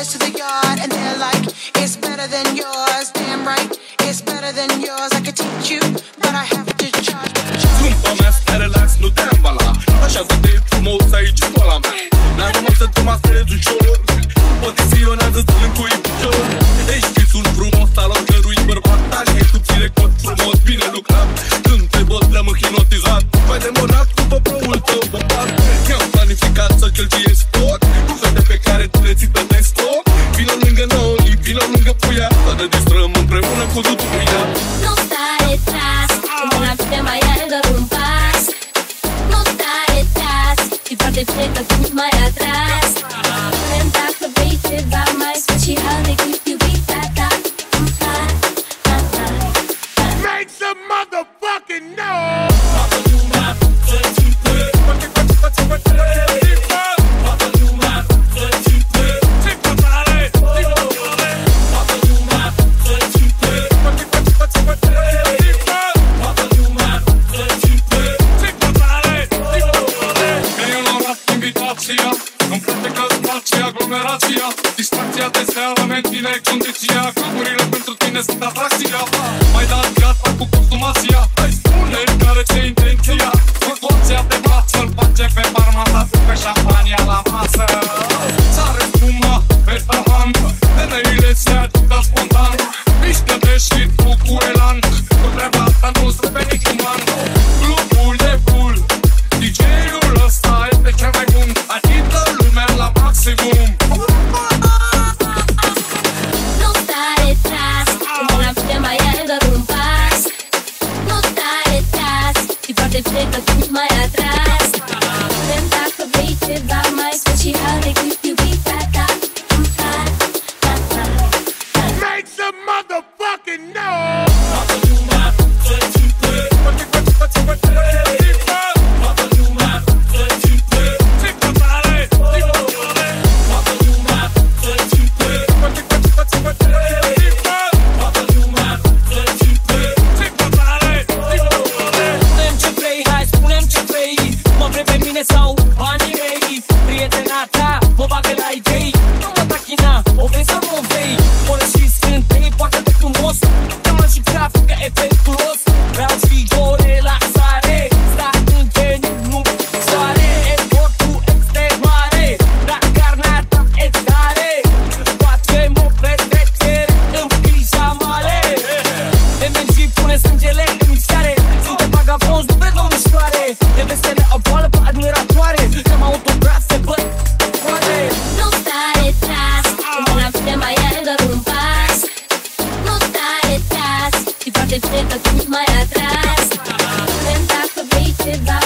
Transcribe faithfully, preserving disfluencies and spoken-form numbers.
boys to the yard and they're like, it's better than yours. Damn right, it's better than yours. I could teach you, but I have to charge. Scumpa mea, stai relax, nu te ambala. Așa să te frumos aici școala mea. N-am rămas să te masterezi ușor. Poziționează stâlând cu iubitor. Ești visul frumos al oricărui bărbat. Dar ești subțire cot frumos, bine lucrat. Când te văd le-am hipnotizat. Vai demonat cu poproul tău bărbat. I-am planificat să cheltuiesc tot lucrurile pe care tu le ții pe desktop. Vino lângă noi, vino lângă puia. Să ne distrăm împreună cu dutuia. Nu sta retras, cu mâna pe mai are doar un pas. Nu sta retras, și foarte frică când mai atras. Vrem dacă vrei ceva mai special decât iubita ta. Make some motherfucking noise! Îmi place că îți place aglomerația. Distracția de seara menține condiția. Cluburile pentru tine sunt atracția. Mai dat gata cu consumația. Hai spune care ți-e intenția. Fluctuația de față îl face pe barman să ducă șampania la masă. Sare spuma pe tavan, femeile se agită spontan. Mișcă-te și tu cu elan. Cu treaba asta nu sunt pe niciun man. Clubul e full, D J-ul ăsta este cel mai bun. Agită lumea la maximum. Nu sta retras, cu mâna pe mai are doar un pas. Nu sta retras, și foarte frică când mai atras. Vrem dacă vrei ceva mai special decât iubita ta. Make some motherfucking noise! Sau banii mei, prietena ta mă bagă la idei. Nu mă tachina, o vrei sau nu o vrei. Până și scântei, poate de frumos. Te-am și grafică efectuos. Vreau și o relaxare. Sta în geniu, nu pe soare. Efortul extrem mare, dar carnea ta e tare. Facem o petrecere în pijamale. De mergi pune sângele în mișcare. Suntem vagabonzi, nu vedem mișcoare. De vesele o boală pe admiratoare. Cam autografe, bă, foare. Nu sta retras, cu mâna pe mai are doar un pas. Nu sta retras, și foarte frică când mai atras. Vrem dacă vrei ceva